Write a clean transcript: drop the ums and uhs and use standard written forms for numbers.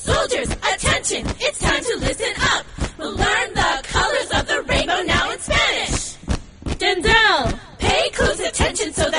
Soldiers, attention, it's time to listen up. We'll learn the colors of the rainbow now in Spanish. Denzel, Pay close attention so